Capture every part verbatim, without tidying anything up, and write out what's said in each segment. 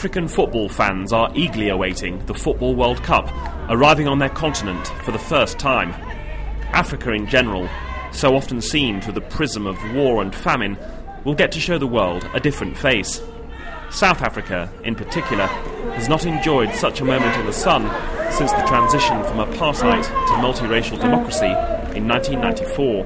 African football fans are eagerly awaiting the Football World Cup, arriving on their continent for the first time. Africa in general, so often seen through the prism of war and famine, will get to show the world a different face. South Africa, in particular, has not enjoyed such a moment in the sun since the transition from apartheid to multiracial democracy in nineteen ninety-four.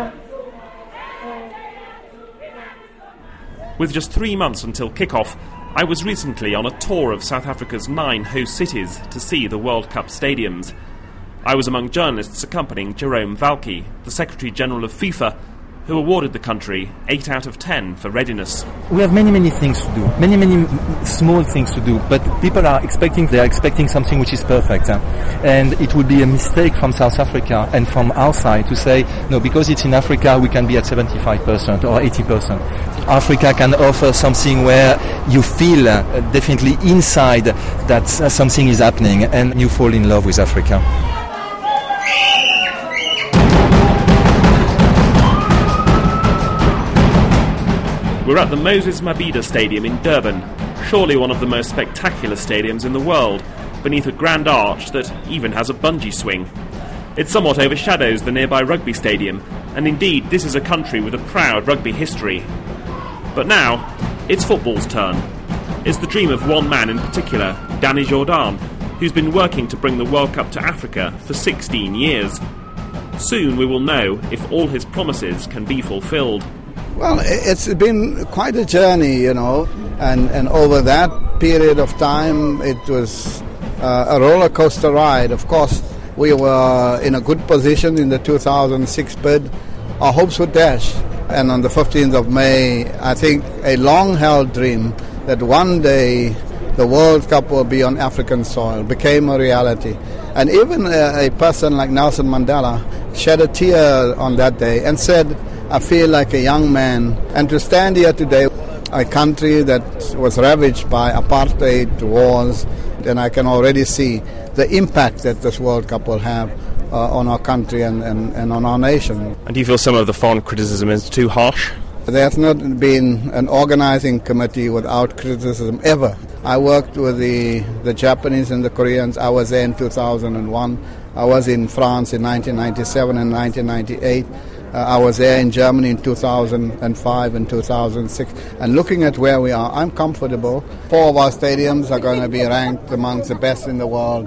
With just three months until kick-off, I was recently on a tour of South Africa's nine host cities to see the World Cup stadiums. I was among journalists accompanying Jerome Valcke, the Secretary-General of FIFA, who awarded the country eight out of ten for readiness. We have many, many things to do, many, many small things to do, but people are expecting, they are expecting something which is perfect. Huh? And it would be a mistake from South Africa and from our side to say, no, because it's in Africa, we can be at seventy-five percent or eighty percent. Africa can offer something where you feel uh, definitely inside that uh, something is happening and you fall in love with Africa. We're at the Moses Mabhida Stadium in Durban, surely one of the most spectacular stadiums in the world, beneath a grand arch that even has a bungee swing. It somewhat overshadows the nearby rugby stadium, and indeed this is a country with a proud rugby history. But now, it's football's turn. It's the dream of one man in particular, Danny Jordan, who's been working to bring the World Cup to Africa for sixteen years. Soon we will know if all his promises can be fulfilled. Well, it's been quite a journey, you know, and, and over that period of time, it was uh, a roller coaster ride. Of course, we were in a good position in the two thousand six bid. Our hopes were dashed. And on the fifteenth of May, I think a long-held dream that one day the World Cup will be on African soil became a reality. And even a, a person like Nelson Mandela shed a tear on that day and said, I feel like a young man. And to stand here today, a country that was ravaged by apartheid wars, and I can already see the impact that this World Cup will have uh, on our country and, and, and on our nation. And do you feel some of the foreign criticism is too harsh? There has not been an organizing committee without criticism ever. I worked with the, the Japanese and the Koreans. I was there in two thousand one. I was in France in nineteen ninety-seven and nineteen ninety-eight. Uh, I was there in Germany in two thousand five and two thousand six. And looking at where we are, I'm comfortable. Four of our stadiums are going to be ranked amongst the best in the world.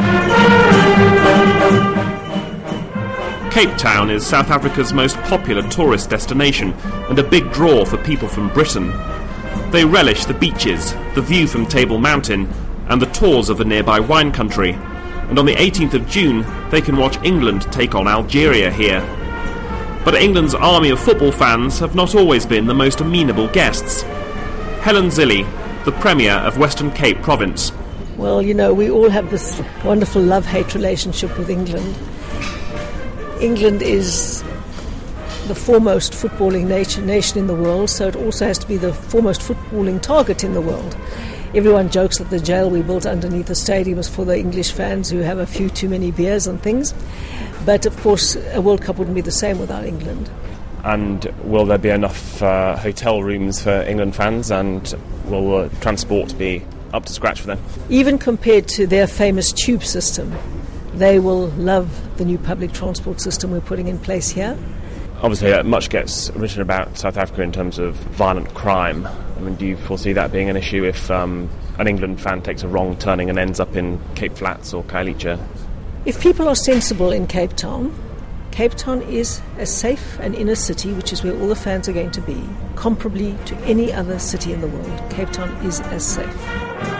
Cape Town is South Africa's most popular tourist destination and a big draw for people from Britain. They relish the beaches, the view from Table Mountain, and the tours of the nearby wine country. And on the eighteenth of June, they can watch England take on Algeria here. But England's army of football fans have not always been the most amenable guests. Helen Zilly, the Premier of Western Cape Province. Well, you know, we all have this wonderful love-hate relationship with England. England is the foremost footballing nation, nation in the world, so it also has to be the foremost footballing target in the world. Everyone jokes that the jail we built underneath the stadium is for the English fans who have a few too many beers and things. But, of course, a World Cup wouldn't be the same without England. And will there be enough uh, hotel rooms for England fans, and will uh, transport be up to scratch for them? Even compared to their famous tube system, they will love the new public transport system we're putting in place here. Obviously, uh, much gets written about South Africa in terms of violent crime. I mean, do you foresee that being an issue if um, an England fan takes a wrong turning and ends up in Cape Flats or Khayelitsha? If people are sensible in Cape Town, Cape Town is as safe an inner city, which is where all the fans are going to be, comparably to any other city in the world. Cape Town is as safe.